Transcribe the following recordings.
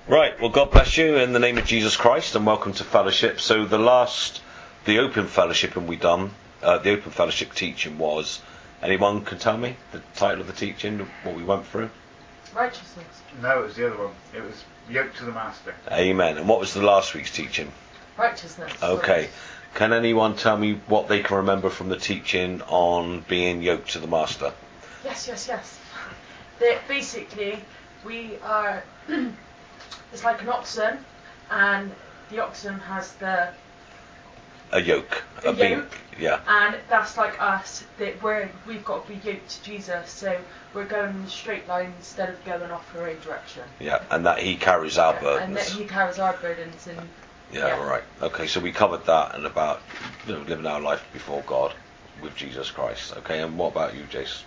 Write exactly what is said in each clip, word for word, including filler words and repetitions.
Right, well, God bless you in the name of Jesus Christ, and welcome to fellowship. So the last, the open fellowship, and we done uh, the open fellowship teaching was. Anyone can tell me the title of the teaching, what we went through? Righteousness. No, it was the other one. It was yoked to the master. Amen. And what was the last week's teaching? Righteousness. Okay. Can anyone tell me what they can remember from the teaching on being yoked to the master? Yes, yes, yes. That basically we are. It's like an oxen, and the oxen has the A yoke, a, a beam, yoke, yeah. And that's like us. That we're we've got to be yoked to Jesus, so we're going in a straight line instead of going off our own direction. Yeah, and that He carries our Yeah, burdens. and that He carries our burdens, and yeah, yeah. right. Okay, so we covered that and about you know, living our life before God with Jesus Christ. Okay, and what about you, Jace?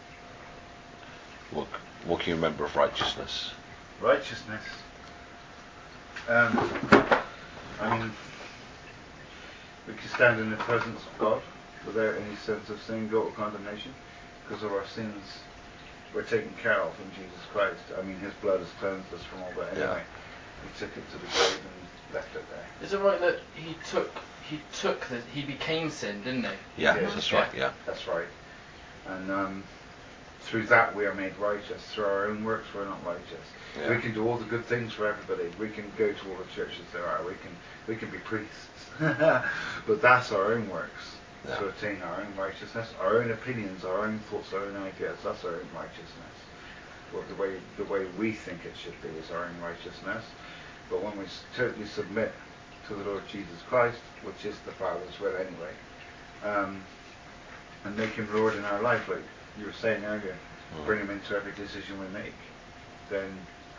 What what can you remember of righteousness? Righteousness. Um, I mean, we can stand in the presence of God without any sense of sin, guilt, or condemnation, because of our sins were taken care of in Jesus Christ. I mean, His blood has cleansed us from all that anyway. Yeah. He took it to the grave and left it there. Is it right that He took He took the He became sin, didn't He? Yeah, Yeah. that's right. Yeah, that's right. And um, through that we are made righteous. Through our own works we're not righteous. Yeah. We can do all the good things for everybody. We can go to all the churches there are. We can we can be priests. But that's our own works yeah. to attain our own righteousness, our own opinions, our own thoughts, our own ideas. That's our own righteousness. Well, the way the way we think it should be is our own righteousness. But when we totally submit to the Lord Jesus Christ, which is the Father's will anyway, um, and make Him Lord in our life, like you were saying earlier, mm. bring Him into every decision we make, then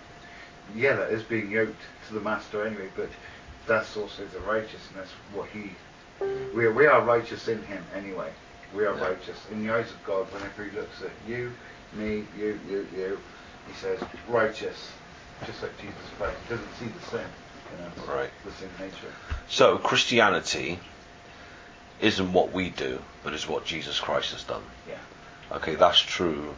yeah, that is being yoked to the master anyway, but that's also the righteousness, what He we are, we are righteous in Him anyway. We are yeah. righteous in the eyes of God. Whenever He looks at you, me, you, you, you, He says righteous, just like Jesus Christ. He doesn't see the sin in us, right. the sin nature. So Christianity isn't what we do, but is what Jesus Christ has done. Yeah. Okay, that's true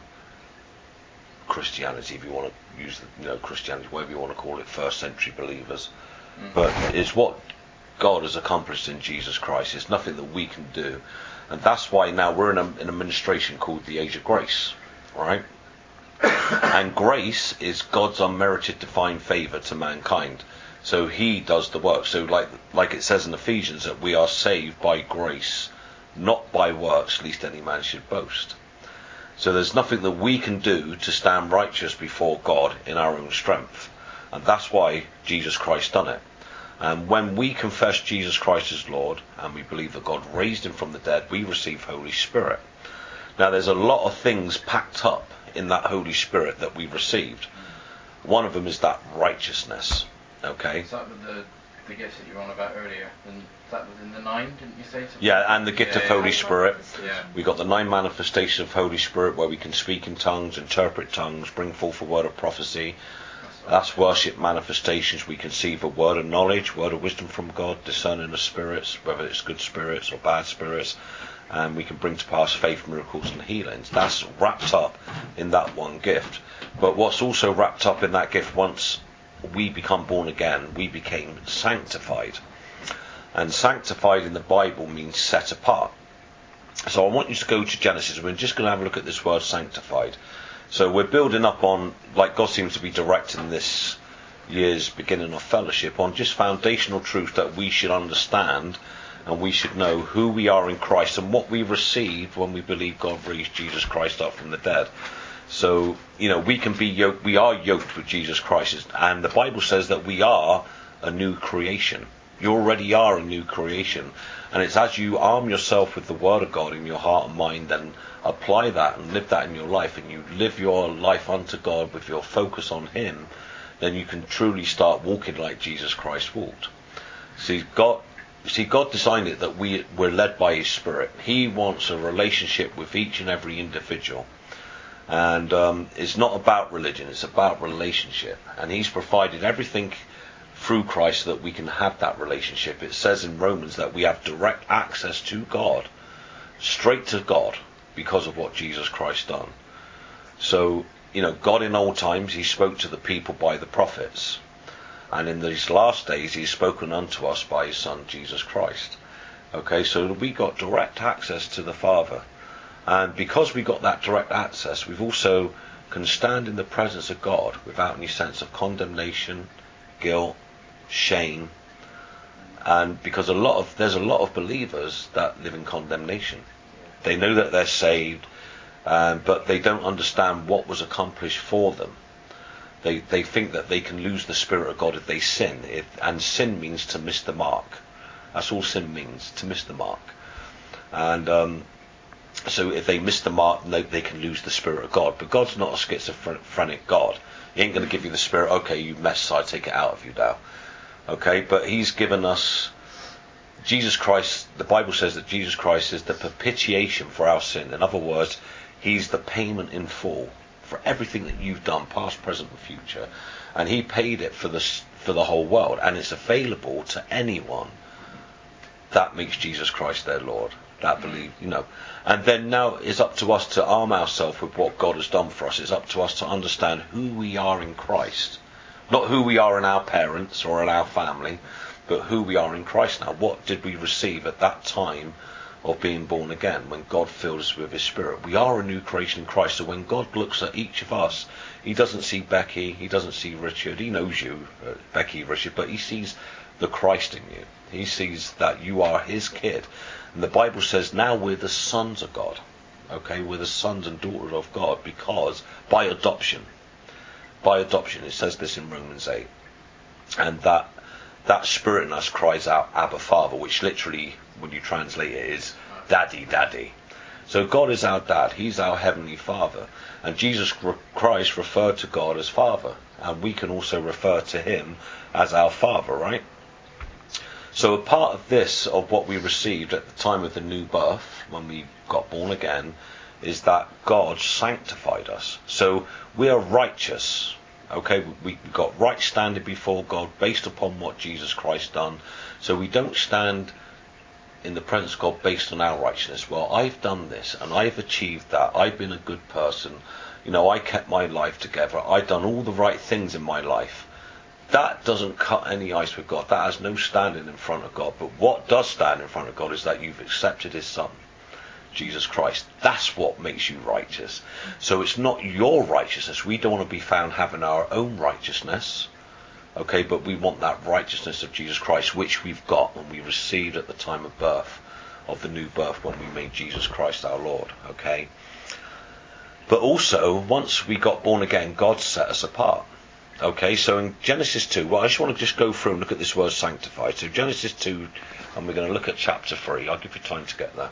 Christianity, if you want to use the, you know, Christianity, whatever you want to call it, first century believers. Mm-hmm. But it's what God has accomplished in Jesus Christ. It's nothing that we can do. And that's why now we're in a, in a ministration called the Age of Grace, right? And grace is God's unmerited divine favour to mankind. So He does the work. So like like it says in Ephesians, that we are saved by grace, not by works, lest any man should boast. So there's nothing that we can do to stand righteous before God in our own strength. And that's why Jesus Christ done it. And when we confess Jesus Christ as Lord, and we believe that God raised Him from the dead, we receive Holy Spirit. Now there's a lot of things packed up in that Holy Spirit that we've received. One of them is that righteousness. Okay? Is that with the, the gifts that you were on about earlier? And is that within the nine, didn't you say? Something? Yeah, and the gift yeah, of yeah, Holy yeah. Spirit. Yeah. We've got the nine manifestations of Holy Spirit, where we can speak in tongues, interpret tongues, bring forth a word of prophecy. That's worship manifestations. We conceive a word of knowledge, word of wisdom from God, discerning the spirits, whether it's good spirits or bad spirits, and we can bring to pass faith, miracles and healings. That's wrapped up in that one gift. But what's also wrapped up in that gift, once we become born again, we became sanctified. And sanctified in the Bible means set apart. So I want you to go to Genesis. We're just going to have a look at this word sanctified. So we're building up on, like God seems to be directing this year's beginning of fellowship, on just foundational truth that we should understand, and we should know who we are in Christ and what we received when we believe God raised Jesus Christ up from the dead. So, you know, we can be yoked, we are yoked with Jesus Christ, and the Bible says that we are a new creation. You already are a new creation. And it's as you arm yourself with the Word of God in your heart and mind, and apply that and live that in your life, and you live your life unto God with your focus on Him, then you can truly start walking like Jesus Christ walked. See, God, see, God designed it that we, we're led by His Spirit. He wants a relationship with each and every individual. And um, it's not about religion, it's about relationship. And He's provided everything through Christ so that we can have that relationship. It says in Romans that we have direct access to God, straight to God, because of what Jesus Christ done. So, you know, God in old times, He spoke to the people by the prophets. and in these last days he's spoken unto us by his Son Jesus Christ. Okay, so we got direct access to the Father, and because we got that direct access, we've also can stand in the presence of God without any sense of condemnation, guilt, shame. And because a lot of there's a lot of believers that live in condemnation. They know that they're saved, um, but they don't understand what was accomplished for them. They they think that they can lose the Spirit of God if they sin, if, and sin means to miss the mark. That's all sin means, to miss the mark. And um, so if they miss the mark, they, they can lose the Spirit of God. But God's not a schizophrenic God. He ain't going to give you the Spirit. Okay, you messed, so I take it out of you now. Okay, but he's given us Jesus Christ. The Bible says that Jesus Christ is the propitiation for our sin. In other words, he's the payment in full for everything that you've done, past, present, and future, and he paid it for the for the whole world, and it's available to anyone that makes Jesus Christ their Lord, that believe, you know. And then now it's up to us to arm ourselves with what God has done for us. It's up to us to understand who we are in Christ. Not who we are in our parents or in our family, but who we are in Christ now. What did we receive at that time of being born again, when God filled us with his Spirit? We are a new creation in Christ. So when God looks at each of us, he doesn't see Becky, he doesn't see Richard. He knows you, uh, Becky, Richard, but he sees the Christ in you. He sees that you are his kid. And the Bible says now we're the sons of God. Okay, we're the sons and daughters of God because by adoption. By adoption, it says this in Romans eight. And that that Spirit in us cries out, Abba Father, which literally, when you translate it, is Daddy, Daddy. So God is our dad. He's our heavenly Father. And Jesus Christ referred to God as Father. And we can also refer to him as our Father, right? So a part of this, of what we received at the time of the new birth, when we got born again, is that God sanctified us. So we are righteous. Okay, we got right standing before God based upon what Jesus Christ done. So we don't stand in the presence of God based on our righteousness. Well, I've done this and I've achieved that. I've been a good person. You know, I kept my life together. I've done all the right things in my life. That doesn't cut any ice with God. That has no standing in front of God. But what does stand in front of God is that you've accepted his Son, Jesus Christ. That's what makes you righteous. So it's not your righteousness. We don't want to be found having our own righteousness. Okay, but we want that righteousness of Jesus Christ, which we've got when we received at the time of birth, of the new birth, when we made Jesus Christ our Lord. Okay. But also, once we got born again, God set us apart. Okay, so in Genesis two, well, I just want to just go through and look at this word sanctified. So Genesis two, and we're going to look at chapter three. I'll give you time to get there.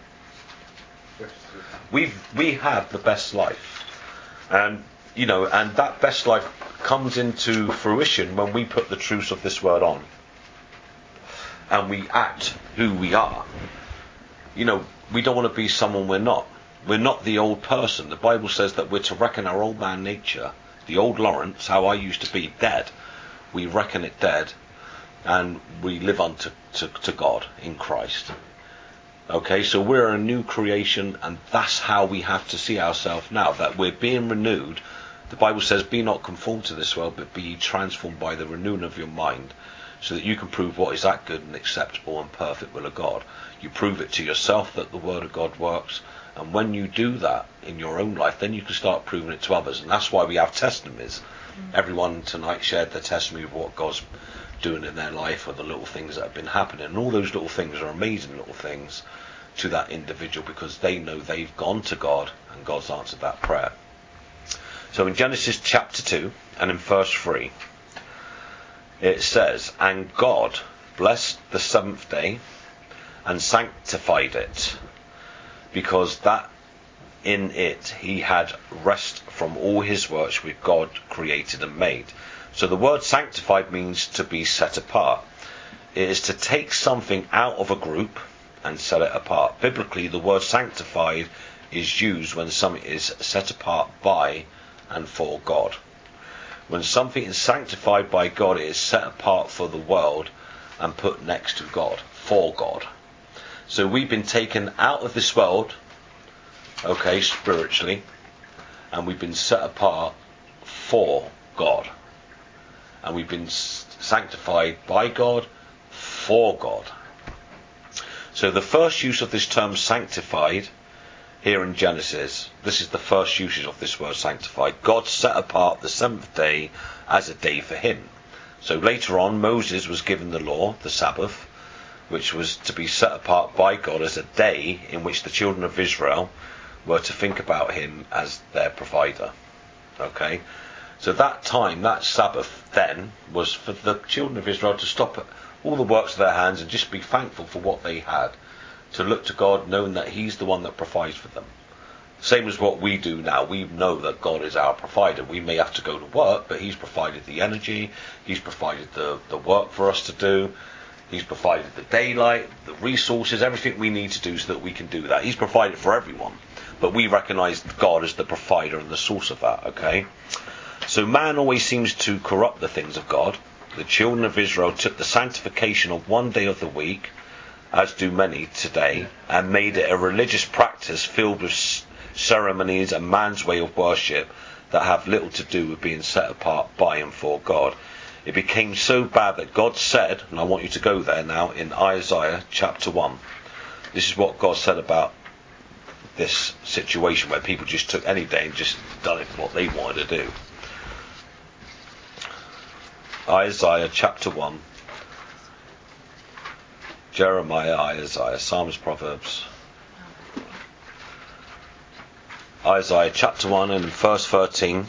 We've, we have the best life. And, you know, and that best life comes into fruition when we put the truth of this word on. And we act who we are. You know, we don't want to be someone we're not. We're not the old person. The Bible says that we're to reckon our old man nature, the old Lawrence, how I used to be, dead. We reckon it dead, and we live unto to, to God in Christ. Okay, so we're a new creation, and that's how we have to see ourselves now, that we're being renewed. The Bible says, be not conformed to this world, but be ye transformed by the renewing of your mind, so that you can prove what is that good and acceptable and perfect will of God. You prove it to yourself that the word of God works, and when you do that in your own life, then you can start proving it to others. And that's why we have testimonies. Mm-hmm. Everyone tonight shared their testimony of what God's doing in their life, or the little things that have been happening. And all those little things are amazing little things to that individual, because they know they've gone to God and God's answered that prayer. So in Genesis chapter two and in verse three, it says, and God blessed the seventh day and sanctified it, because that in it he had rest from all his works which God created and made. So the word sanctified means to be set apart. It is to take something out of a group and set it apart. Biblically, the word sanctified is used when something is set apart by and for God. When something is sanctified by God, it is set apart for the world and put next to God, for God. So we've been taken out of this world, okay, spiritually, and we've been set apart for God. And we've been sanctified by God, for God. So the first use of this term sanctified here in Genesis, this is the first usage of this word sanctified. God set apart the seventh day as a day for him. So later on, Moses was given the law, the Sabbath, which was to be set apart by God as a day in which the children of Israel were to think about him as their provider. Okay? So that time, that Sabbath then, was for the children of Israel to stop all the works of their hands and just be thankful for what they had. To look to God, knowing that he's the one that provides for them. Same as what we do now. We know that God is our provider. We may have to go to work, but he's provided the energy, he's provided the, the work for us to do, he's provided the daylight, the resources, everything we need to do so that we can do that. He's provided for everyone. But we recognise God as the provider and the source of that, okay? So man always seems to corrupt the things of God. The children of Israel took the sanctification of one day of the week, as do many today, and made it a religious practice filled with ceremonies and man's way of worship that have little to do with being set apart by and for God. It became so bad that God said, and I want you to go there now, in Isaiah chapter one. This is what God said about this situation where people just took any day and just done it what they wanted to do. Isaiah chapter one. Jeremiah, Isaiah, Psalms, Proverbs. Isaiah chapter one and verse thirteen.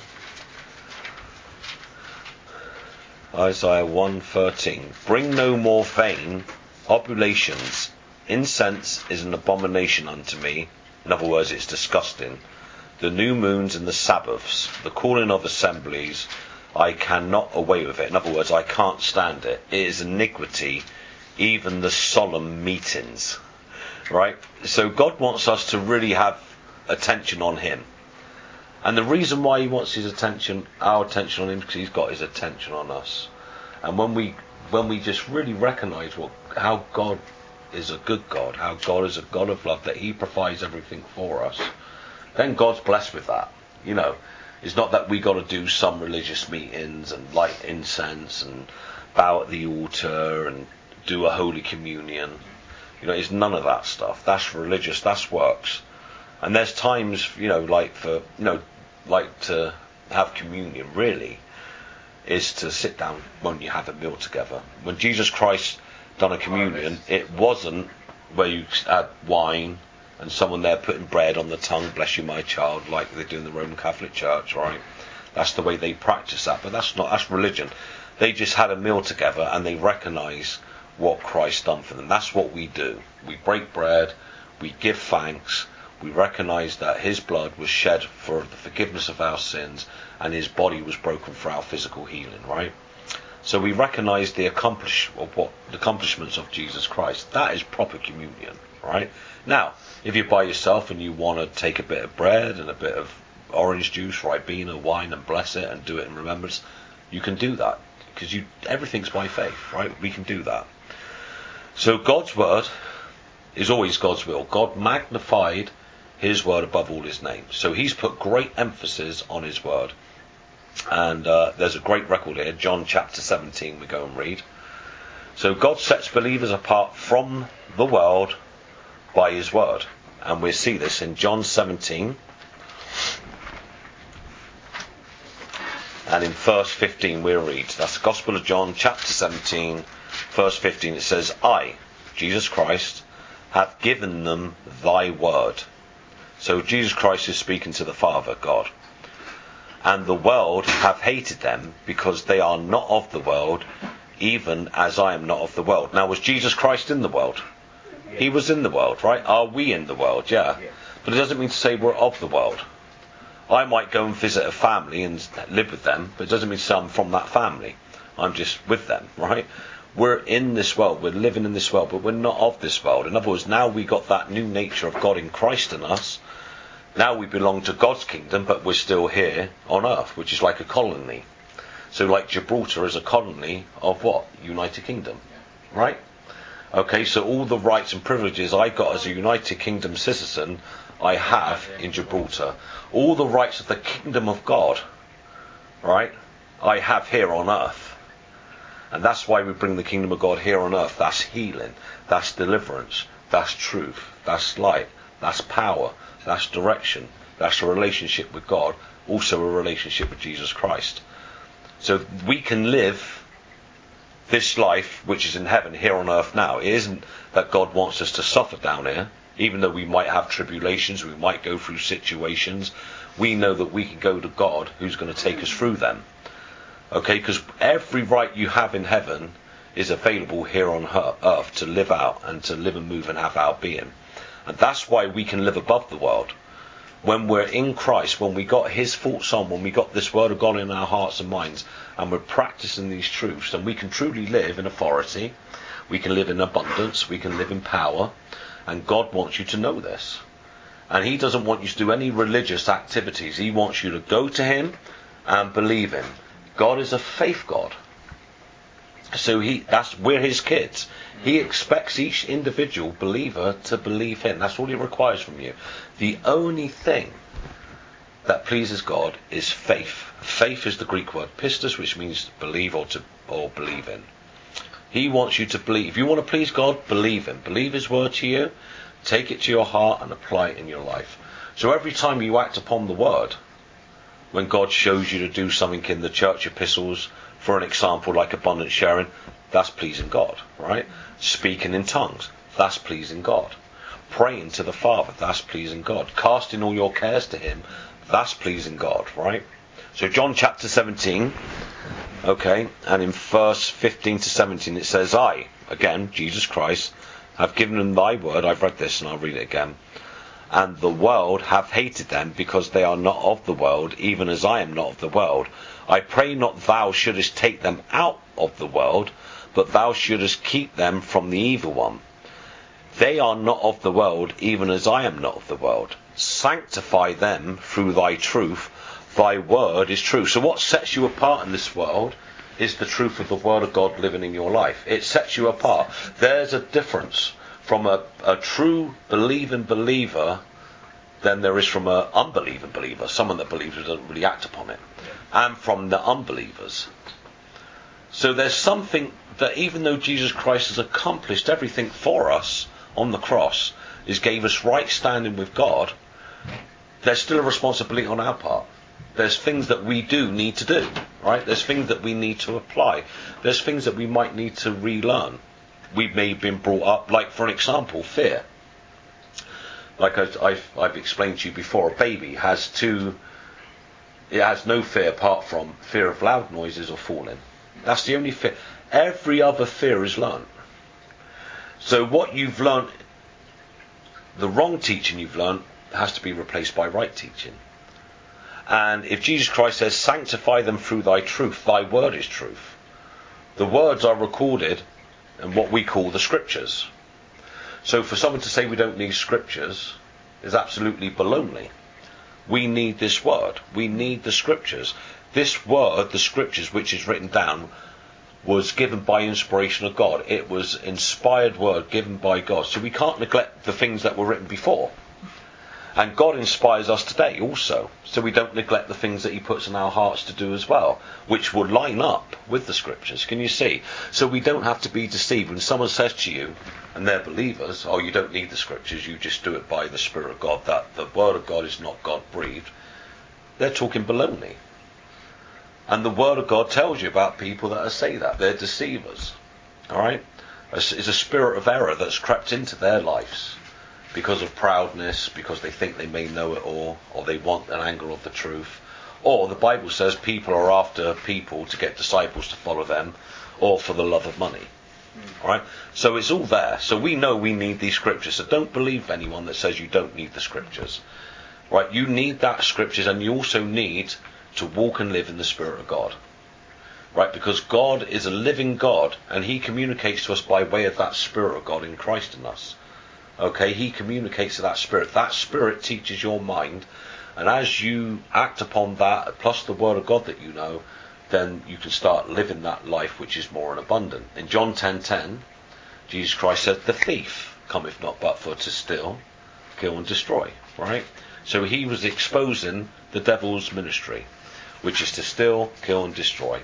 Isaiah one thirteen. Bring no more vain oblations. Incense is an abomination unto me. In other words, it's disgusting. The new moons and the Sabbaths, the calling of assemblies, I cannot away with it. In other words, I can't stand it. It is iniquity. Even the solemn meetings, right? So God wants us to really have attention on him, and the reason why he wants his attention, our attention on him, because he's got his attention on us. And when we when we just really recognise what how God is a good God, how God is a God of love, that he provides everything for us, then God's blessed with that. You know, it's not that we got to do some religious meetings and light incense and bow at the altar and do a Holy Communion. You know, it's none of that stuff. That's religious, that's works. And there's times, you know, like for, you know, like to have communion really is to sit down when you have a meal together. When Jesus Christ done a communion, it wasn't where you had wine and someone there putting bread on the tongue, bless you my child, like they do in the Roman Catholic Church, right? That's the way they practice that, but that's not, that's religion. They just had a meal together and they recognise what Christ done for them. That's what we do. We break bread, we give thanks, we recognise that his blood was shed for the forgiveness of our sins and his body was broken for our physical healing, right? So we recognise the accomplish of what the accomplishments of Jesus Christ. That is proper communion, right? Now, if you're by yourself and you want to take a bit of bread and a bit of orange juice, ribena, wine, and bless it and do it in remembrance, you can do that because you everything's by faith, right? We can do that. So God's word is always God's will. God magnified his word above all his name. So he's put great emphasis on his word. And uh, there's a great record here, John chapter seventeen, we go and read. So God sets believers apart from the world by his word. And we see this in John seventeen. And in verse fifteen we read, that's the Gospel of John chapter seventeen, verse fifteen. It says, I, Jesus Christ, have given them thy word. So Jesus Christ is speaking to the Father, God. And the world have hated them because they are not of the world, even as I am not of the world. Now, was Jesus Christ in the world? Yeah. He was in the world, right? Are we in the world? Yeah. Yeah. But it doesn't mean to say we're of the world. I might go and visit a family and live with them, but it doesn't mean to say I'm from that family. I'm just with them, right? We're in this world, we're living in this world, but we're not of this world. In other words, now we got that new nature of God in Christ in us. Now we belong to God's kingdom, but we're still here on earth, which is like a colony. So like Gibraltar is a colony of what? United Kingdom, right? Okay, so all the rights and privileges I got as a United Kingdom citizen, I have in Gibraltar. All the rights of the kingdom of God, right, I have here on earth. And that's why we bring the kingdom of God here on earth. That's healing, that's deliverance, that's truth, that's light, that's power, that's direction, that's a relationship with God, also a relationship with Jesus Christ. So we can live this life which is in heaven here on earth now. It isn't that God wants us to suffer down here, even though we might have tribulations, we might go through situations. We know that we can go to God who's going to take us through them. Okay, because every right you have in heaven is available here on earth to live out and to live and move and have our being. And that's why we can live above the world. When we're in Christ, when we got his thoughts on, when we got this word of God in our hearts and minds, and we're practicing these truths, then we can truly live in authority, we can live in abundance, we can live in power, and God wants you to know this. And he doesn't want you to do any religious activities. He wants you to go to him and believe him. God is a faith God. So he that's we're his kids. He expects each individual believer to believe him. That's all he requires from you. The only thing that pleases God is faith. Faith is the Greek word pistis, which means believe or to or believe in. He wants you to believe. If you want to please God, believe him. Believe his word to you, take it to your heart and apply it in your life. So every time you act upon the word, when God shows you to do something in the church epistles, for an example like abundant sharing, that's pleasing God, right? Speaking in tongues, that's pleasing God. Praying to the Father, that's pleasing God. Casting all your cares to him, that's pleasing God, right? So John chapter seventeen, okay, and in verse fifteen to seventeen it says, I, again, Jesus Christ, have given them thy word. I've read this and I'll read it again. And the world have hated them, because they are not of the world, even as I am not of the world. I pray not thou shouldest take them out of the world, but thou shouldest keep them from the evil one. They are not of the world, even as I am not of the world. Sanctify them through thy truth. Thy word is true. So what sets you apart in this world is the truth of the word of God living in your life. It sets you apart. There's a difference from a, a true believing believer than there is from an unbelieving believer, someone that believes but doesn't really act upon it, and from the unbelievers. So there's something that, even though Jesus Christ has accomplished everything for us on the cross, is gave us right standing with God, there's still a responsibility on our part. There's things that we do need to do, right? There's things that we need to apply. There's things that we might need to relearn. We may have been brought up, like for an example, fear. Like I've, I've explained to you before, a baby has two, it has no fear apart from fear of loud noises or falling. That's the only fear. Every other fear is learnt. So what you've learnt, the wrong teaching you've learnt, has to be replaced by right teaching. And if Jesus Christ says, sanctify them through thy truth, thy word is truth. The words are recorded in what we call the scriptures. So for someone to say we don't need scriptures is absolutely baloney. We need this word. We need the scriptures. This word, the scriptures which is written down, was given by inspiration of God. It was inspired word given by God. So we can't neglect the things that were written before. And God inspires us today also. So we don't neglect the things that he puts in our hearts to do as well, which would line up with the scriptures. Can you see? So we don't have to be deceived. When someone says to you, and they're believers, oh, you don't need the scriptures, you just do it by the Spirit of God, that the word of God is not God-breathed, they're talking baloney. And the word of God tells you about people that say that. They're deceivers. Alright? It's a spirit of error that's crept into their lives because of proudness, because they think they may know it all, or they want an angle of the truth. Or the Bible says people are after people to get disciples to follow them, or for the love of money. Mm. Right? So it's all there. So we know we need these scriptures. So don't believe anyone that says you don't need the scriptures. Right? You need that scriptures, and you also need to walk and live in the Spirit of God. Right? Because God is a living God, and he communicates to us by way of that Spirit of God in Christ in us. Okay, he communicates to that Spirit. That Spirit teaches your mind, and as you act upon that, plus the Word of God that you know, then you can start living that life which is more and abundant. In John ten ten, Jesus Christ said, the thief cometh not but for to steal, kill and destroy. Right? So he was exposing the devil's ministry, which is to steal, kill and destroy.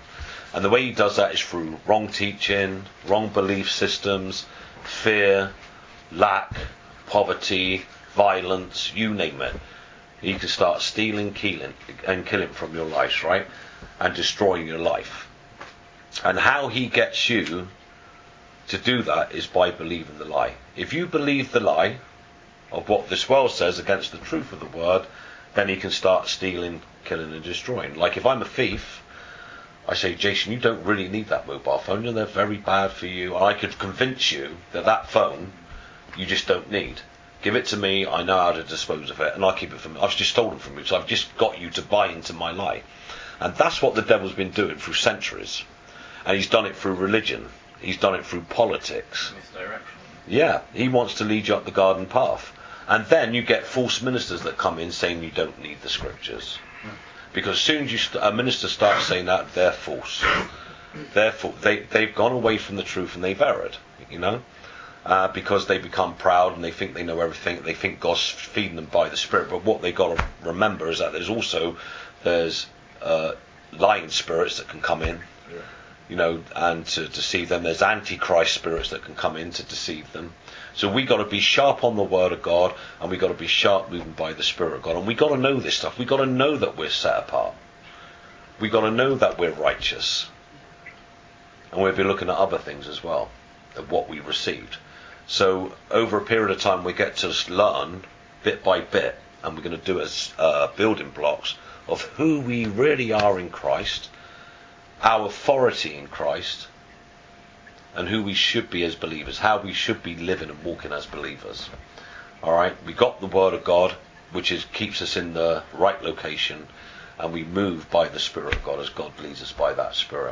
And the way he does that is through wrong teaching, wrong belief systems, fear, lack, poverty, violence, you name it. He can start stealing, killing, and killing from your life, right? And destroying your life. And how he gets you to do that is by believing the lie. If you believe the lie of what this world says against the truth of the word, then he can start stealing, killing and destroying. Like if I'm a thief, I say, Jason, you don't really need that mobile phone, and they're very bad for you. I could convince you that that phone you just don't need. Give it to me, I know how to dispose of it, and I'll keep it from me. I've just stolen from you, so I've just got you to buy into my lie. And that's what the devil's been doing through centuries. And he's done it through religion. He's done it through politics. Misdirection. Yeah, he wants to lead you up the garden path. And then you get false ministers that come in saying you don't need the scriptures. Because as soon as you st- a minister starts saying that, they're false. They're fa- they, they've gone away from the truth and they've erred, you know. Uh, because they become proud and they think they know everything. They think God's feeding them by the Spirit. But what they got to remember is that there's also there's uh, lying spirits that can come in, Yeah. you know, and to deceive them. There's antichrist spirits that can come in to deceive them. So we got to be sharp on the Word of God, and we got to be sharp moving by the Spirit of God. And we got to know this stuff. We got to know that we're set apart. We got to know that we're righteous, and we'll be looking at other things as well, of what we received. So over a period of time, we get to learn bit by bit, and we're going to do it as uh, building blocks of who we really are in Christ, our authority in Christ, and who we should be as believers, how we should be living and walking as believers. All right, we got the Word of God, which is keeps us in the right location, and we move by the Spirit of God as God leads us by that Spirit.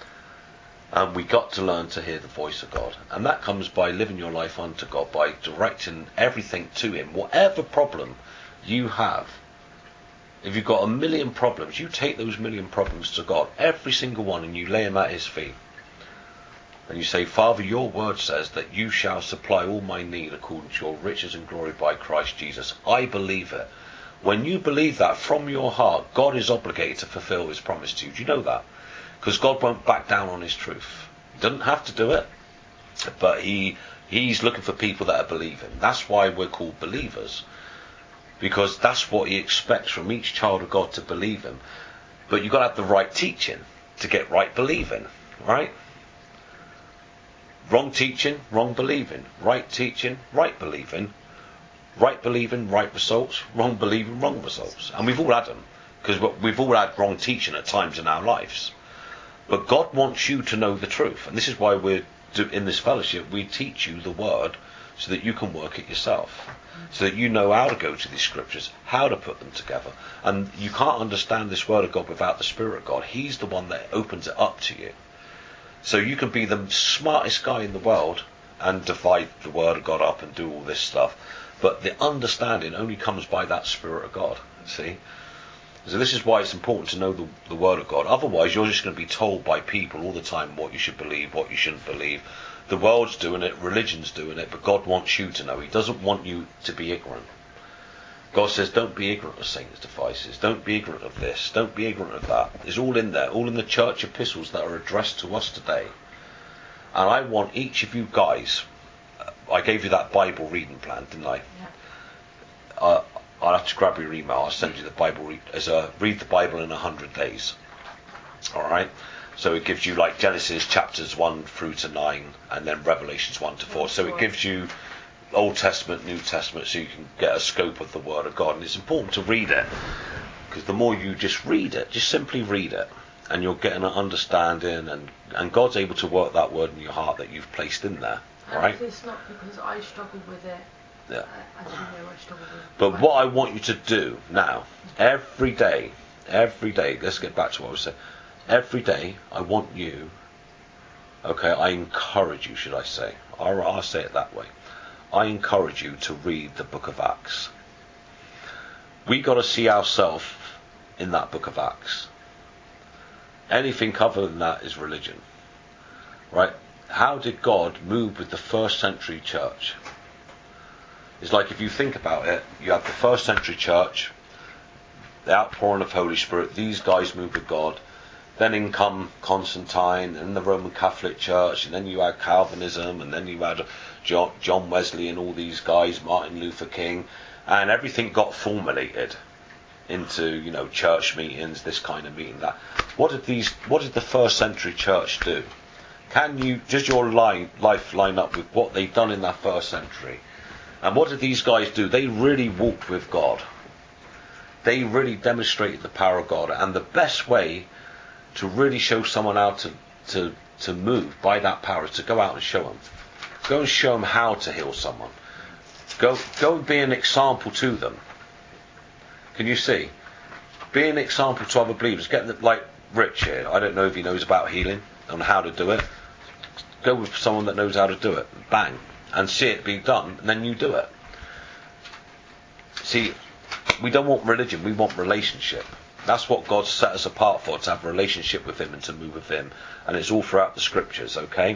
And we got to learn to hear the voice of God. And that comes by living your life unto God, by directing everything to Him. Whatever problem you have, if you've got a million problems, you take those million problems to God, every single one, and you lay them at His feet. And you say, Father, your word says that you shall supply all my need according to your riches and glory by Christ Jesus. I believe it. When you believe that from your heart, God is obligated to fulfill His promise to you. Do you know that? Because God won't back down on His truth. He doesn't have to do it, but he He's looking for people that are believing. That's why we're called believers, because that's what He expects from each child of God, to believe Him. But you've got to have the right teaching to get right believing, right? Wrong teaching, wrong believing. Right teaching, right believing. Right believing, right results. Wrong believing, wrong results. And we've all had them, because we've all had wrong teaching at times in our lives. But God wants you to know the truth, and this is why we're do, in this fellowship. We teach you the Word so that you can work it yourself, so that you know how to go to these scriptures, how to put them together. And you can't understand this Word of God without the Spirit of God. He's the one that opens it up to you. So you can be the smartest guy in the world and divide the Word of God up and do all this stuff, but the understanding only comes by that Spirit of God. See? So this is why it's important to know the, the Word of God. Otherwise, you're just going to be told by people all the time what you should believe, what you shouldn't believe. The world's doing it, religion's doing it, but God wants you to know. He doesn't want you to be ignorant. God says, don't be ignorant of Satan's devices. Don't be ignorant of this. Don't be ignorant of that. It's all in there, all in the church epistles that are addressed to us today. And I want each of you guys, I gave you that Bible reading plan, didn't I? Yeah. Uh, I'll have to grab your email. I'll send you the Bible read as a read the Bible in a hundred days. All right. So it gives you like Genesis chapters one through to nine, and then Revelations one to four. So it gives you Old Testament, New Testament, so you can get a scope of the Word of God. And it's important to read it, because the more you just read it, just simply read it, and you're getting an understanding, and and God's able to work that word in your heart that you've placed in there. All right. And it's not because I struggle with it. Yeah. I, I do know I struggle with it. But what I want you to do now, every day, every day, let's get back to what I was saying. Every day, I want you, okay, I encourage you, should I say, I'll, I'll say it that way. I encourage you to read the book of Acts. We got to see ourselves in that book of Acts. Anything other than that is religion, right? How did God move with the first century church? It's like, if you think about it, you have the first century church, the outpouring of Holy Spirit, these guys moved with God, Then in come Constantine and the Roman Catholic Church, and then you had Calvinism, and then you had John, John Wesley and all these guys, Martin Luther King, and everything got formulated into, you know, church meetings, this kind of meeting, that. What did these? What did the first century church do? Can you, does your line, life line up with what they've done in that first century? And what did these guys do? They really walked with God. They really demonstrated the power of God. And the best way to really show someone how to, to, to move by that power is to go out and show them. Go and show them how to heal someone. Go, go and be an example to them. Can you see? Be an example to other believers. Get them, like Rich here. I don't know if he knows about healing and how to do it. Go with someone that knows how to do it. Bang. And see it be done, and then you do it. See, we don't want religion, we want relationship. That's what God set us apart for, to have a relationship with Him and to move with Him. And it's all throughout the scriptures, okay?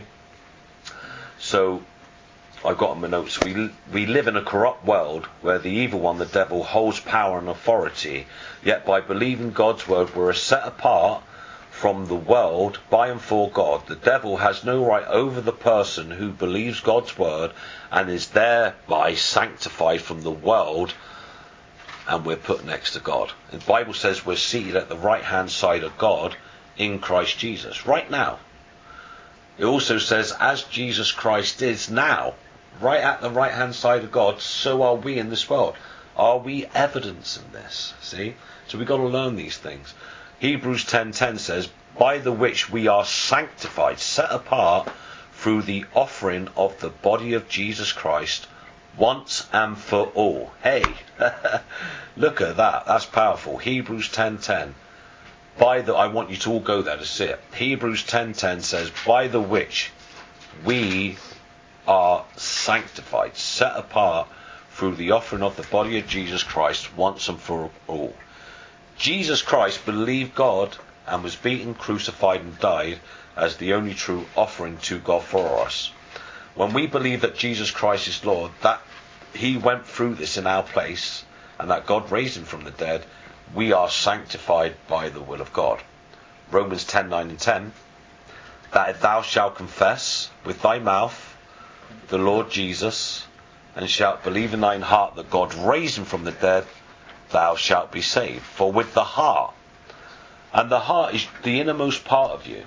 So, I've got on my notes, we, we live in a corrupt world where the evil one, the devil, holds power and authority. Yet by believing God's word, we're set apart from the world by and for God. The devil has no right over the person who believes God's word and is thereby sanctified from the world, and we're put next to God. And the Bible says we're seated at the right hand side of God in Christ Jesus right now. It also says as Jesus Christ is now right at the right hand side of God, so are we in this world. Are we evidencing this? See? So we've got to learn these things. Hebrews ten ten says, by the which we are sanctified, set apart through the offering of the body of Jesus Christ once and for all. Hey, look at that. That's powerful. Hebrews ten ten. By the, I want you to all go there to see it. Hebrews ten ten says, by the which we are sanctified, set apart through the offering of the body of Jesus Christ once and for all. Jesus Christ believed God and was beaten, crucified and died as the only true offering to God for us. When we believe that Jesus Christ is Lord, that He went through this in our place, and that God raised Him from the dead, we are sanctified by the will of God. Romans ten nine and ten, that if thou shalt confess with thy mouth the Lord Jesus, and shalt believe in thine heart that God raised Him from the dead, thou shalt be saved. For with the heart, and the heart is the innermost part of you,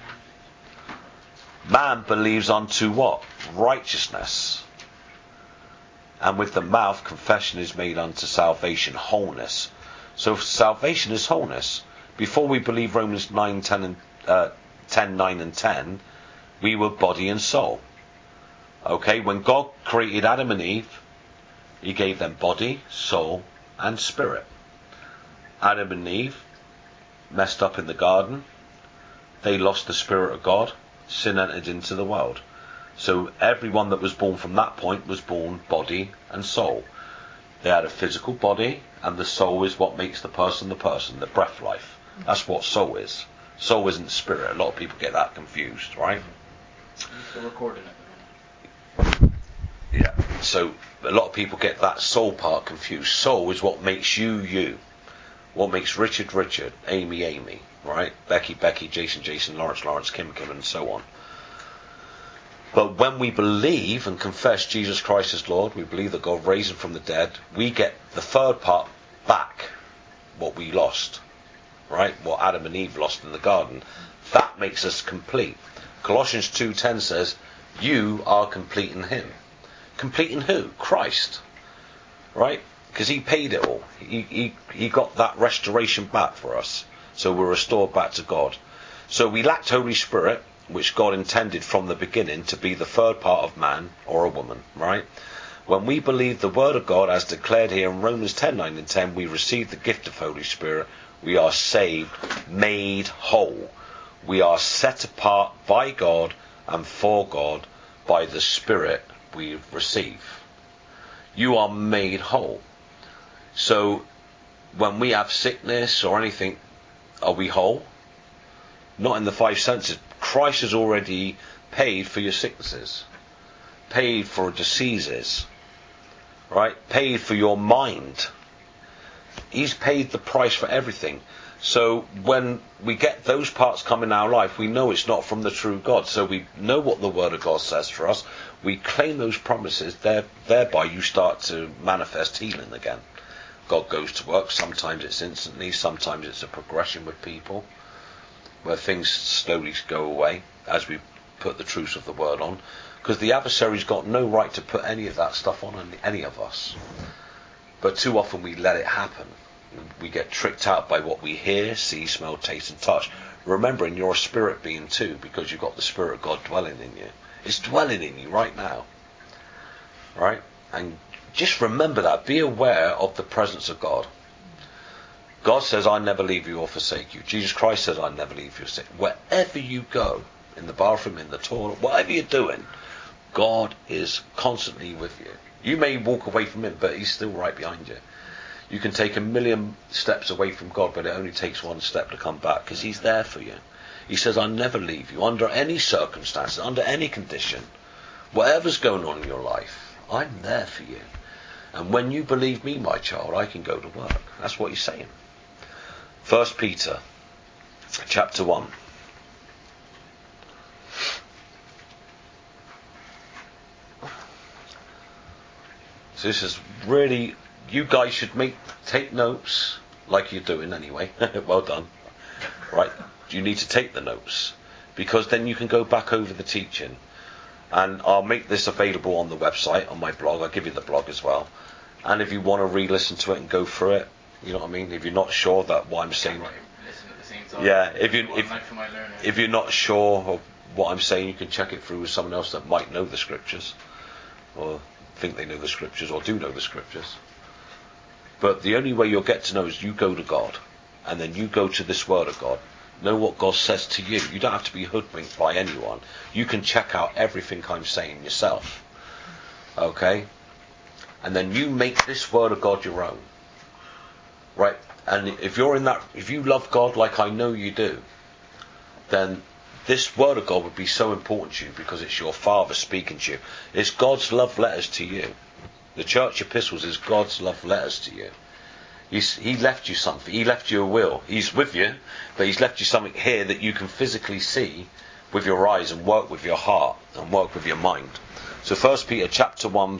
man believes unto what? Righteousness. And with the mouth confession is made unto salvation, wholeness. So salvation is wholeness. Before we believe Romans nine, ten, and, uh, ten, nine and ten, we were body and soul. Okay, when God created Adam and Eve, He gave them body, soul, and spirit. Adam and Eve messed up in the garden. They lost the Spirit of God. Sin entered into the world. So everyone that was born from that point was born body and soul. They had a physical body, and the soul is what makes the person the person, the breath life. That's what soul is. Soul isn't spirit. A lot of people get that confused, right? You're still recording it. Yeah. So a lot of people get that soul part confused. Soul is what makes you you. What makes Richard Richard, Amy Amy, right? Becky Becky, Jason Jason, Lawrence Lawrence, Kim Kim, and so on. But when we believe and confess Jesus Christ as Lord, we believe that God raised Him from the dead, we get the third part back, what we lost, right? What Adam and Eve lost in the garden. That makes us complete. Colossians two ten says, you are complete in Him. Complete in who? Christ. Right? Because He paid it all. He, he, he got that restoration back for us. So we're restored back to God. So we lacked Holy Spirit, which God intended from the beginning to be the third part of man or a woman, right? When we believe the word of God as declared here in Romans ten nine and ten, we receive the gift of Holy Spirit. We are saved, made whole. We are set apart by God and for God by the Spirit we receive. You are made whole. So when we have sickness or anything, are we whole? Not in the five senses. Christ has already paid for your sicknesses, paid for diseases, right? Paid for your mind. He's paid the price for everything. So when we get those parts come in our life, we know it's not from the true God. So we know what the Word of God says for us. We claim those promises. There, thereby you start to manifest healing again. God goes to work. Sometimes it's instantly. Sometimes it's a progression with people where things slowly go away as we put the truth of the Word on. Because the adversary's got no right to put any of that stuff on any of us. But too often we let it happen. We get tricked out by what we hear, see, smell, taste and touch. Remembering you're a spirit being too, because you've got the Spirit of God dwelling in you. It's dwelling in you right now. Right? And just remember that. Be aware of the presence of God. God says, I never leave you or forsake you. Jesus Christ says, I never leave you or forsake you. Wherever you go, in the bathroom, in the toilet, whatever you're doing, God is constantly with you. You may walk away from him, but he's still right behind you. You can take a million steps away from God, but it only takes one step to come back, because he's there for you. He says, I'll never leave you, under any circumstances, under any condition. Whatever's going on in your life, I'm there for you. And when you believe me, my child, I can go to work. That's what he's saying. First Peter, chapter one. So this is really... You guys should make take notes, like you're doing anyway. Well done. Right? You need to take the notes, because then you can go back over the teaching. And I'll make this available on the website, on my blog. I'll give you the blog as well. And if you want to re-listen to it and go through it, you know what I mean? If you're not sure that what I'm saying... Listen at the same time. Yeah, if, you, if, if, if you're not sure of what I'm saying, you can check it through with someone else that might know the scriptures, or think they know the scriptures, or do know the scriptures. But the only way you'll get to know is you go to God, and then you go to this Word of God. Know what God says to you. You don't have to be hoodwinked by anyone. You can check out everything I'm saying yourself. Okay? And then you make this Word of God your own. Right? And if you're in that, if you love God like I know you do, then this Word of God would be so important to you, because it's your Father speaking to you. It's God's love letters to you. The church epistles is God's love letters to you. He's, he left you something. He left you a will. He's with you, but he's left you something here that you can physically see with your eyes and work with your heart and work with your mind. So First Peter chapter one,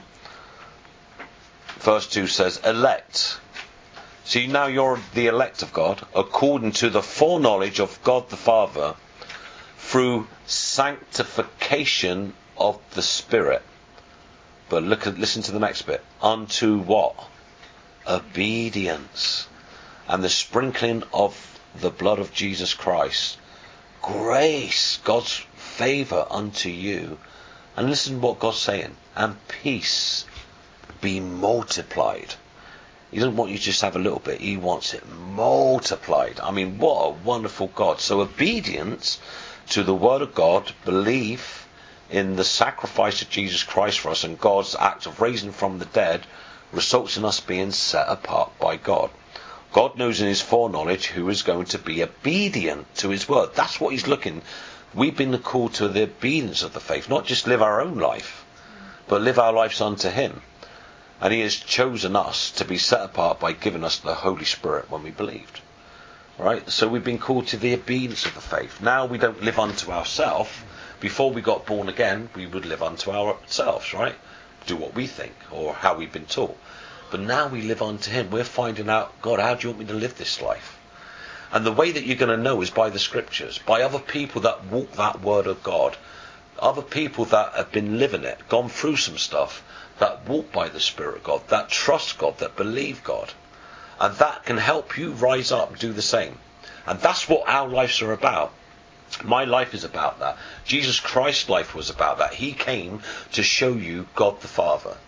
verse two says, elect. See, now you're the elect of God, according to the foreknowledge of God the Father, through sanctification of the Spirit. But look at, listen to the next bit. Unto what? Obedience. And the sprinkling of the blood of Jesus Christ. Grace, God's favour unto you. And listen what God's saying. And peace be multiplied. He doesn't want you to just have a little bit. He wants it multiplied. I mean, what a wonderful God. So obedience to the Word of God, belief in the sacrifice of Jesus Christ for us and God's act of raising from the dead, results in us being set apart by God. God knows in his foreknowledge who is going to be obedient to his word. That's what he's looking. We've been called to the obedience of the faith, not just live our own life, but live our lives unto him. And he has chosen us to be set apart by giving us the Holy Spirit when we believed. Right? So we've been called to the obedience of the faith. Now we don't live unto ourselves. Before we got born again, we would live unto ourselves, right? Do what we think, or how we've been taught. But now we live unto him. We're finding out, God, how do you want me to live this life? And the way that you're going to know is by the scriptures, by other people that walk that word of God, other people that have been living it, gone through some stuff, that walk by the Spirit of God, that trust God, that believe God. And that can help you rise up and do the same. And that's what our lives are about. My life is about that. Jesus Christ's life was about that. He came to show you God the Father.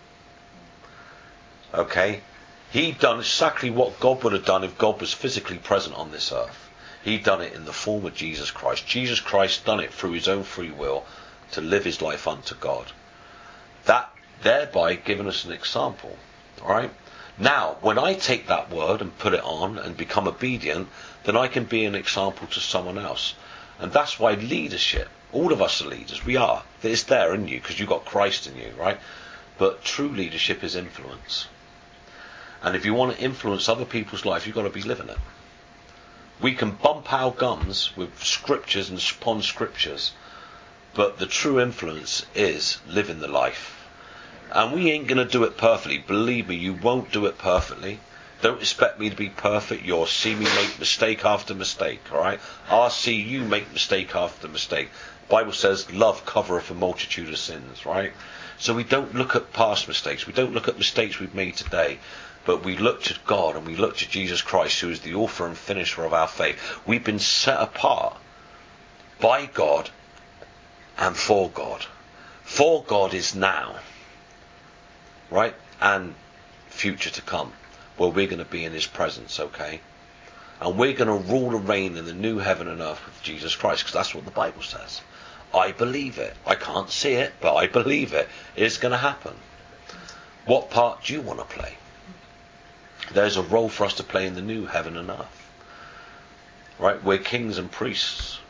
Okay? He'd done exactly what God would have done if God was physically present on this earth. He'd done it in the form of Jesus Christ. Jesus Christ done it through his own free will to live his life unto God. That thereby giving us an example. Alright? Now, when I take that word and put it on and become obedient, then I can be an example to someone else. And that's why leadership, all of us are leaders, we are. It's there in you because you've got Christ in you, right? But true leadership is influence. And if you want to influence other people's life, you've got to be living it. We can bump our gums with scriptures and upon scriptures, but the true influence is living the life. And we ain't going to do it perfectly. Believe me, you won't do it perfectly. Don't expect me to be perfect. You'll see me make mistake after mistake, alright? I'll see you make mistake after mistake. The Bible says, love covereth a multitude of sins, right? So we don't look at past mistakes. We don't look at mistakes we've made today. But we look to God and we look to Jesus Christ, who is the author and finisher of our faith. We've been set apart by God and for God. For God is now, right? And future to come, where we're going to be in his presence, okay? And we're going to rule and reign in the new heaven and earth with Jesus Christ, because that's what the Bible says. I believe it. I can't see it, but I believe it. It's going to happen. What part do you want to play? There's a role for us to play in the new heaven and earth. Right? We're kings and priests.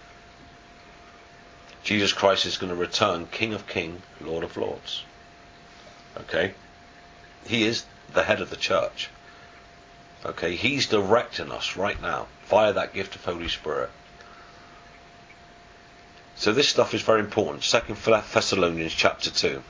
Jesus Christ is going to return King of Kings, Lord of Lords. Okay? He is the head of the church. Okay? He's directing us right now via that gift of Holy Spirit. So this stuff is very important. Second Thessalonians chapter two.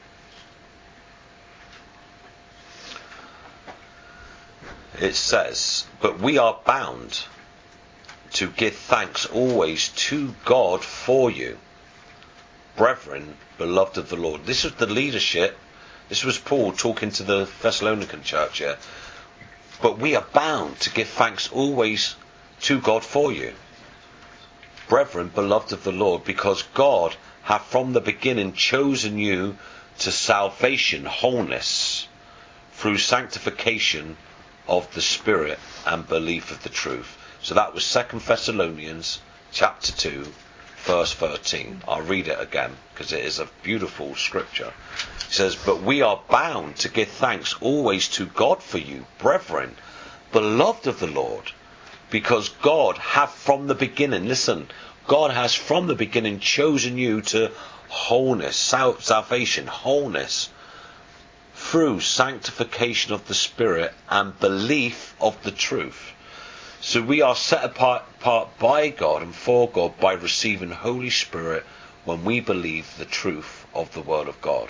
It says, but we are bound to give thanks always to God for you, brethren, beloved of the Lord. This was the leadership. This was Paul talking to the Thessalonican church here. But we are bound to give thanks always to God for you, brethren, beloved of the Lord, because God hath from the beginning chosen you to salvation, wholeness, through sanctification of the Spirit and belief of the truth. So that was Second Thessalonians chapter two, verse thirteen. I'll read it again because it is a beautiful scripture. It says, but we are bound to give thanks always to God for you, brethren, beloved of the Lord, because God hath from the beginning, listen, God has from the beginning chosen you to wholeness, salvation, wholeness, through sanctification of the Spirit and belief of the truth. So we are set apart, apart by God and for God by receiving Holy Spirit when we believe the truth of the Word of God.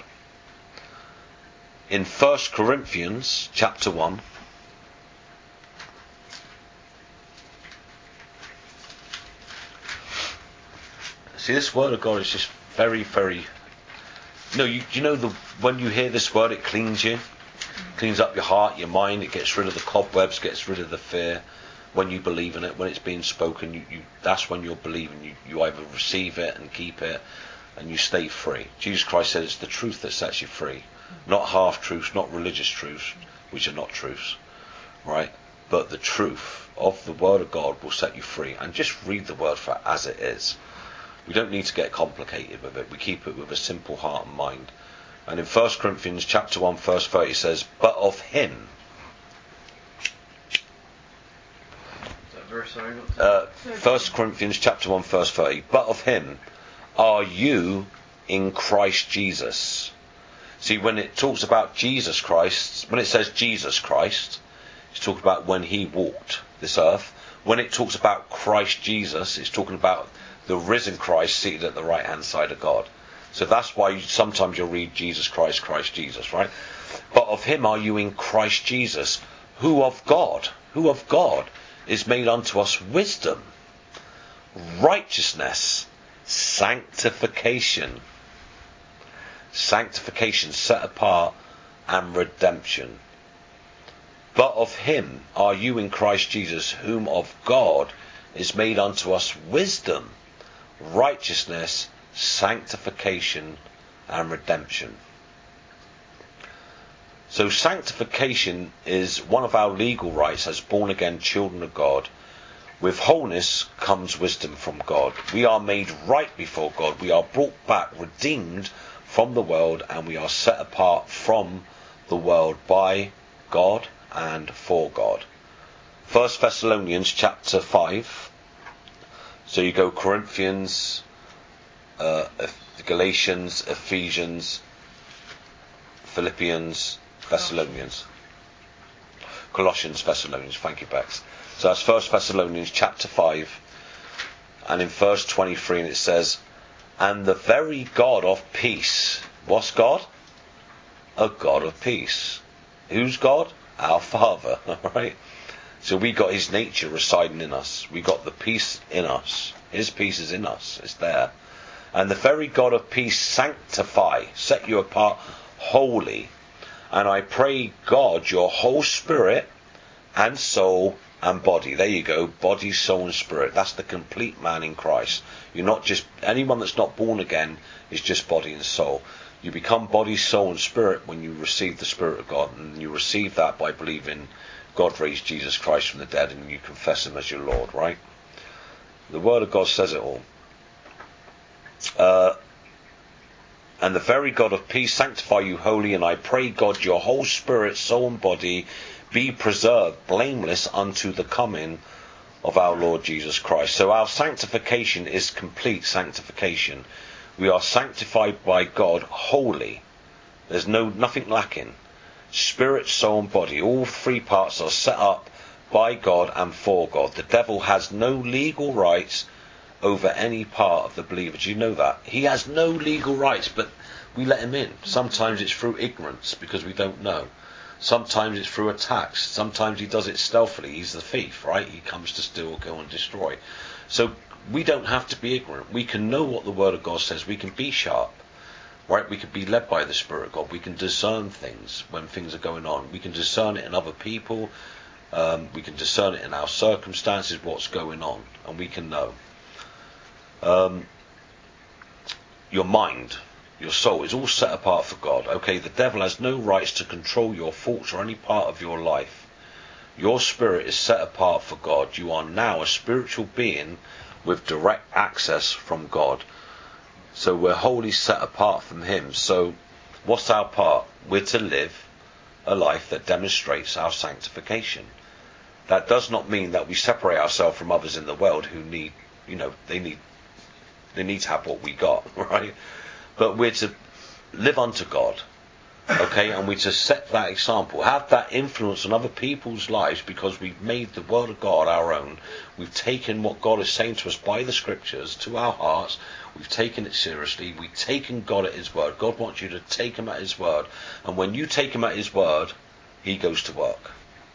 In First Corinthians chapter one, see, this Word of God is just very, very... No, you, you know, the, when you hear this word, it cleans you. Cleans up your heart, your mind. It gets rid of the cobwebs, gets rid of the fear. When you believe in it, when it's being spoken, you, you, that's when you're believing. You, you either receive it and keep it, and you stay free. Jesus Christ said it's the truth that sets you free. Not half-truths, not religious truths, which are not truths. Right? But the truth of the Word of God will set you free. And just read the Word for it as it is. We don't need to get complicated with it. We keep it with a simple heart and mind. And in First Corinthians chapter one, verse thirty, it says, but of him... Is that verse, sorry? Uh, First Corinthians chapter one, verse thirty, but of him are you in Christ Jesus. See, when it talks about Jesus Christ, when it says Jesus Christ, it's talking about when he walked this earth. When it talks about Christ Jesus, it's talking about the risen Christ seated at the right hand side of God. So that's why you, sometimes you'll read Jesus Christ, Christ Jesus, right? But of him are you in Christ Jesus, who of God, who of God is made unto us wisdom, righteousness, sanctification, sanctification, set apart, and redemption. But of him are you in Christ Jesus, whom of God is made unto us wisdom, righteousness, sanctification, and redemption. So sanctification is one of our legal rights as born again children of God. With wholeness comes wisdom from God. We are made right before God. We are brought back, redeemed from the world, and we are set apart from the world by God and for God. First Thessalonians chapter five. So you go Corinthians, uh, Galatians, Ephesians, Philippians, Thessalonians. Colossians, Thessalonians, thank you, Bex. So that's First Thessalonians chapter five, and in verse twenty-three, and it says, and the very God of peace. What's God? A God of peace. Who's God? Our Father. Alright? So we got his nature residing in us. We got the peace in us. His peace is in us. It's there. And the very God of peace sanctify, set you apart wholly. And I pray God, your whole spirit and soul and body. There you go. Body, soul and spirit. That's the complete man in Christ. You're not just, anyone that's not born again is just body and soul. You become body, soul and spirit when you receive the Spirit of God. And you receive that by believing God raised Jesus Christ from the dead and you confess him as your Lord, right? The Word of God says it all. Uh, and the very God of peace sanctify you wholly, and I pray God your whole spirit, soul and body be preserved blameless unto the coming of our Lord Jesus Christ. So our sanctification is complete sanctification. We are sanctified by God wholly. There's no nothing lacking. Spirit, soul and body, all three parts are set up by God and for God. The devil has no legal rights over any part of the believer. Do you know that? He has no legal rights, but we let him in. Sometimes it's through ignorance because we don't know. Sometimes it's through attacks. Sometimes he does it stealthily. He's the thief, right? He comes to steal, kill and destroy. So we don't have to be ignorant. We can know what the Word of God says. We can be sharp, right? We can be led by the Spirit of God. We can discern things when things are going on. We can discern it in other people. Um, we can discern it in our circumstances, what's going on, and we can know. Um, your mind, your soul is all set apart for God. Okay, the devil has no rights to control your thoughts or any part of your life. Your spirit is set apart for God. You are now a spiritual being with direct access from God. So we're wholly set apart from him. So what's our part? We're to live a life that demonstrates our sanctification. That does not mean that we separate ourselves from others in the world who need, you know, they need they need to have what we got, right? But we're to live unto God, okay, and we're to set that example, have that influence on other people's lives because we've made the Word of God our own. We've taken what God is saying to us by the Scriptures to our hearts. We've taken it seriously. We've taken God at his word. God wants you to take him at his word. And when you take him at his word, he goes to work.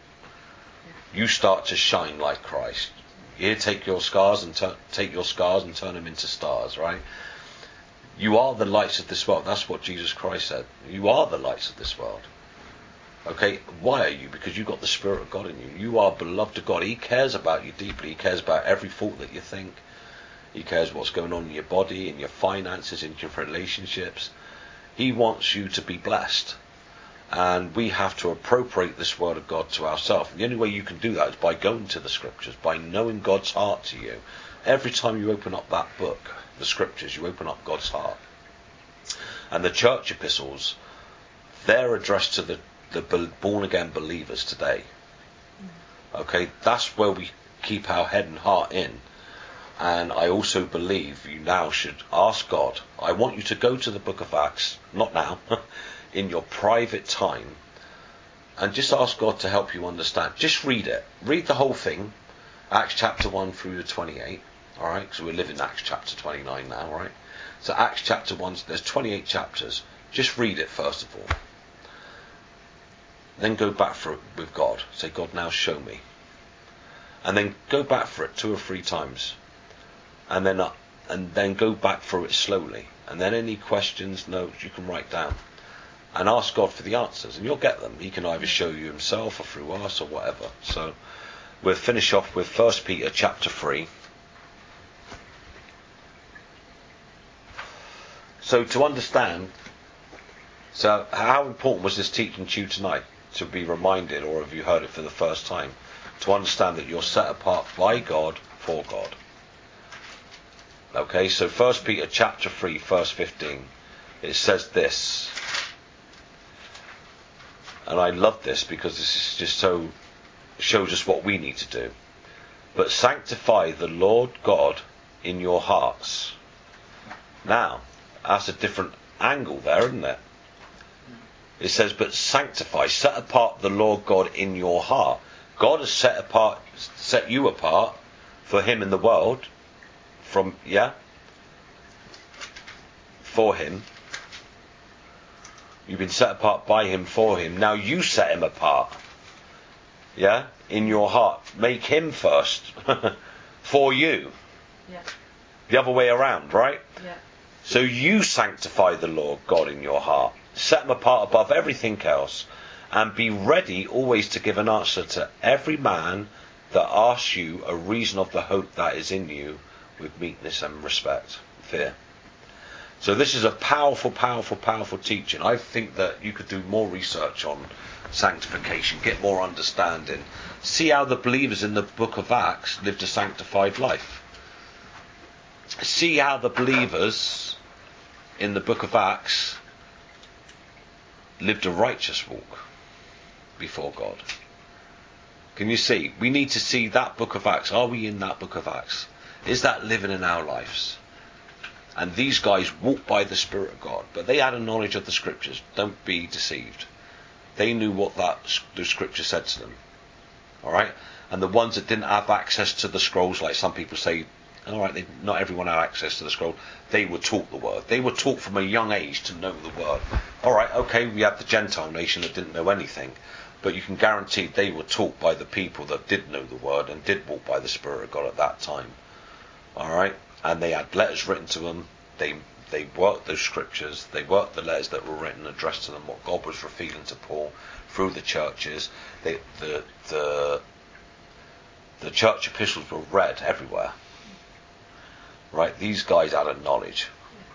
You start to shine like Christ. You take your scars and turn, take your scars and turn them into stars, right? You are the lights of this world. That's what Jesus Christ said. You are the lights of this world. Okay, why are you? Because you've got the Spirit of God in you. You are beloved of God. He cares about you deeply. He cares about every thought that you think. He cares what's going on in your body, in your finances, in your relationships. He wants you to be blessed. And we have to appropriate this Word of God to ourselves. And the only way you can do that is by going to the Scriptures, by knowing God's heart to you. Every time you open up that book, the Scriptures, you open up God's heart. And the church epistles, they're addressed to the, the born-again believers today. Okay, that's where we keep our head and heart in. And I also believe you now should ask God. I want you to go to the book of Acts, not now, in your private time, and just ask God to help you understand. Just read it. Read the whole thing, Acts chapter one through to twenty-eight. All right, so we live in Acts chapter twenty-nine now, right? So Acts chapter one, there's twenty-eight chapters. Just read it first of all. Then go back for it with God. Say, God, now show me. And then go back for it two or three times. And then uh, and then go back through it slowly. And then any questions, notes, you can write down. And ask God for the answers. And you'll get them. He can either show you himself or through us or whatever. So we'll finish off with First Peter chapter three. So to understand, so how important was this teaching to you tonight? To be reminded, or have you heard it for the first time? To understand that you're set apart by God for God. Okay, so First Peter chapter three, verse fifteen, it says this, and I love this because this is just so shows us what we need to do. But sanctify the Lord God in your hearts. Now, that's a different angle there, isn't it? It says, but sanctify, set apart the Lord God in your heart. God has set apart, set you apart for him in the world, from, yeah, for him. You've been set apart by him for him. Now you set him apart. Yeah? In your heart. Make him first. For you. Yeah. The other way around, right? Yeah. So you sanctify the Lord God in your heart. Set him apart above everything else. And be ready always to give an answer to every man that asks you a reason of the hope that is in you with meekness and respect. Fear. So this is a powerful, powerful, powerful teaching. I think that you could do more research on sanctification, get more understanding. See how the believers in the book of Acts lived a sanctified life. See how the believers in the book of Acts lived a righteous walk before God. Can you see? We need to see that book of Acts. Are we in that book of Acts? Is that living in our lives? And these guys walked by the Spirit of God, but they had a knowledge of the Scriptures. Don't be deceived. They knew what that the Scripture said to them. All right? And the ones that didn't have access to the scrolls, like some people say, all right, they, not everyone had access to the scroll. They were taught the Word. They were taught from a young age to know the Word. All right, okay, we had the Gentile nation that didn't know anything, but you can guarantee they were taught by the people that did know the Word and did walk by the Spirit of God at that time. All right? And they had letters written to them. They they worked those scriptures. They worked the letters that were written, addressed to them, what God was revealing to Paul through the churches. They, the the the church epistles were read everywhere. Right? These guys had a knowledge.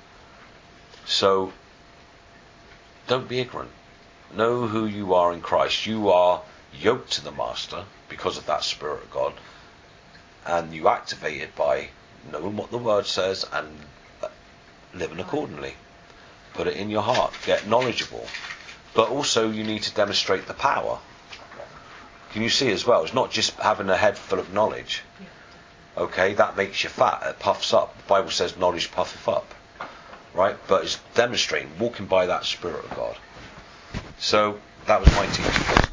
So don't be ignorant. Know who you are in Christ. You are yoked to the Master because of that Spirit of God, and you activate it by knowing what the Word says and living accordingly. Put it in your heart. Get knowledgeable. But also you need to demonstrate the power. Can you see as well? It's not just having a head full of knowledge. Okay, that makes you fat. It puffs up. The Bible says knowledge puffeth up. Right? But it's demonstrating, walking by that Spirit of God. So that was my teaching.